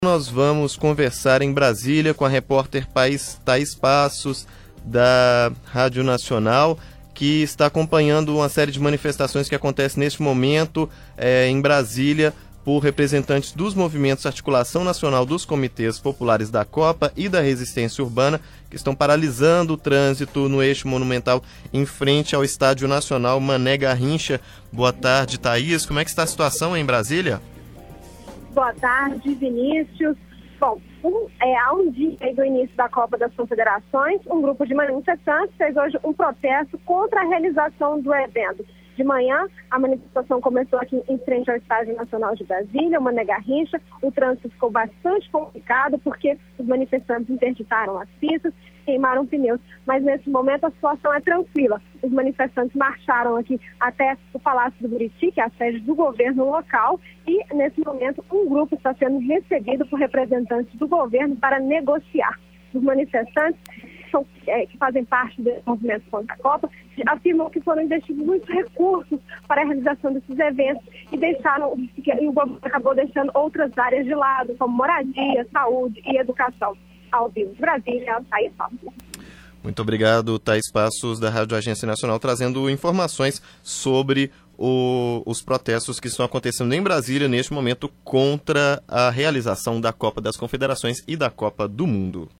Nós vamos conversar em Brasília com a repórter Thaís Passos, da Rádio Nacional, que está acompanhando uma série de manifestações que acontecem neste momento em Brasília por representantes dos movimentos Articulação Nacional dos Comitês Populares da Copa e da Resistência Urbana, que estão paralisando o trânsito no eixo monumental em frente ao Estádio Nacional Mané Garrincha. Boa tarde, Thaís. Como é que está a situação em Brasília? Boa tarde, Vinícius. Bom, há um dia do início da Copa das Confederações, um grupo de manifestantes fez hoje um protesto contra a realização do evento. De manhã, a manifestação começou aqui em frente ao Estádio Nacional de Brasília, o Mané Garrincha. O trânsito ficou bastante complicado porque os manifestantes interditaram as pistas, queimaram pneus, mas nesse momento a situação é tranquila. Os manifestantes marcharam aqui até o Palácio do Buriti, que é a sede do governo local, e nesse momento um grupo está sendo recebido por representantes do governo para negociar. Os manifestantes que fazem parte desse movimento contra a Copa afirmam que foram investidos muitos recursos para a realização desses eventos e o governo acabou deixando outras áreas de lado, como moradia, saúde e educação. Ao vivo de Brasília, Thaís Passos. Muito obrigado, Thaís Passos, da Rádio Agência Nacional, trazendo informações sobre os protestos que estão acontecendo em Brasília neste momento contra a realização da Copa das Confederações e da Copa do Mundo.